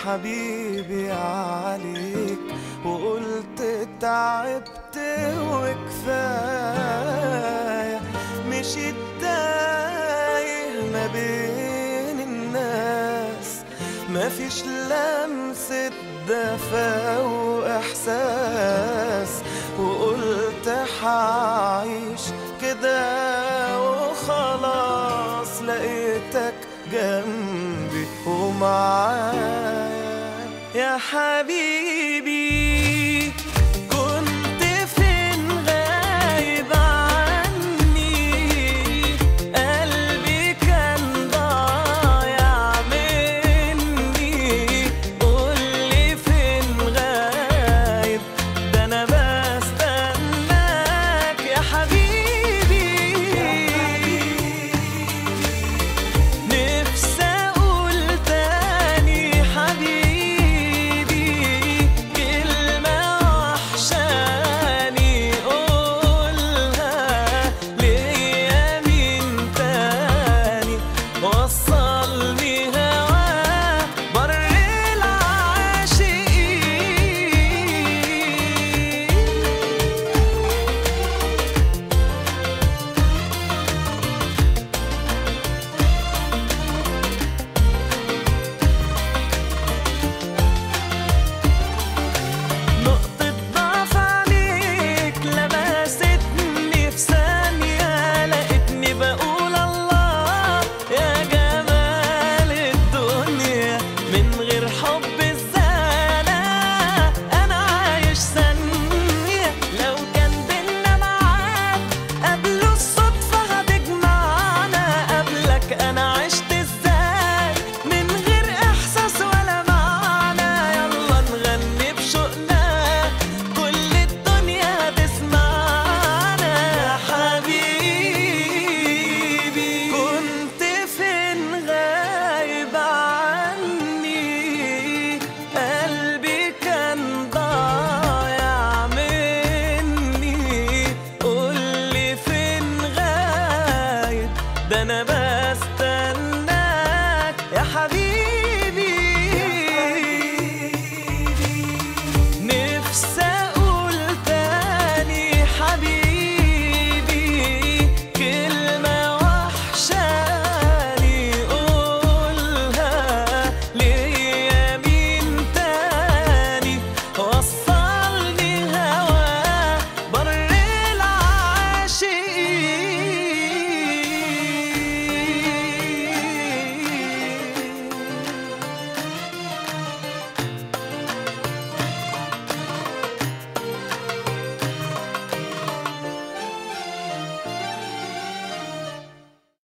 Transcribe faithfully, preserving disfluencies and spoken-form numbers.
حبيبي عليك، وقلت تعبت وكفاية، مشيت تايه ما بين الناس، مفيش لمسة دفا وإحساس، وقلت حعيش كده وخلاص، لقيتك جنبي ومعايا يا حبيبي. كنت فين غايب عني، قلبي كان ضايع مني، قولي فين غايب، ده أنا بستناك يا حبيبي. ده أنا بستناك يا حبيبي.